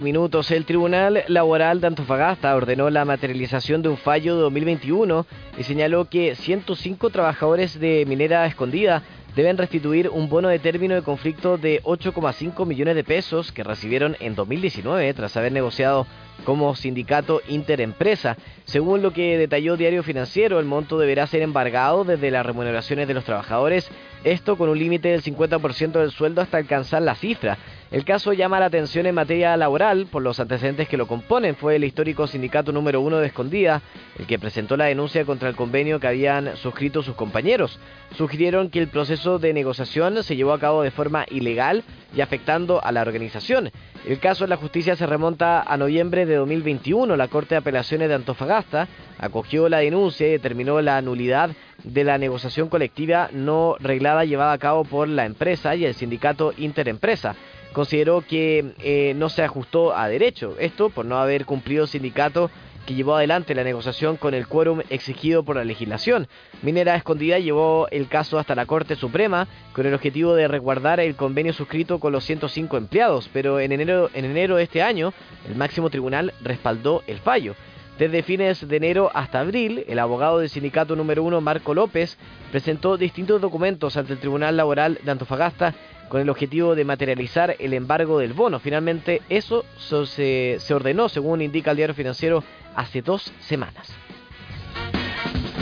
Minutos. El Tribunal Laboral de Antofagasta ordenó la materialización de un fallo de 2021 y señaló que 105 trabajadores de Minera Escondida deben restituir un bono de término de conflicto de 8,5 millones de pesos que recibieron en 2019 tras haber negociado como sindicato interempresa. Según lo que detalló Diario Financiero, el monto deberá ser embargado desde las remuneraciones de los trabajadores, esto con un límite del 50% del sueldo hasta alcanzar la cifra. El caso llama la atención en materia laboral por los antecedentes que lo componen. Fue el histórico sindicato número 1 de Escondida el que presentó la denuncia contra el convenio que habían suscrito sus compañeros. Sugirieron que el proceso de negociación se llevó a cabo de forma ilegal y afectando a la organización. El caso en la justicia se remonta a noviembre de 2021. La Corte de Apelaciones de Antofagasta acogió la denuncia y determinó la nulidad de la negociación colectiva no reglada llevada a cabo por la empresa y el sindicato interempresa. Consideró que no se ajustó a derecho, esto por no haber cumplido el sindicato que llevó adelante la negociación con el quórum exigido por la legislación. Minera Escondida llevó el caso hasta la Corte Suprema con el objetivo de resguardar el convenio suscrito con los 105 empleados, pero en enero de este año el máximo tribunal respaldó el fallo. Desde fines de enero hasta abril, el abogado del sindicato número 1, Marco López, presentó distintos documentos ante el Tribunal Laboral de Antofagasta con el objetivo de materializar el embargo del bono. Finalmente, eso se ordenó, según indica el Diario Financiero, hace 2 semanas.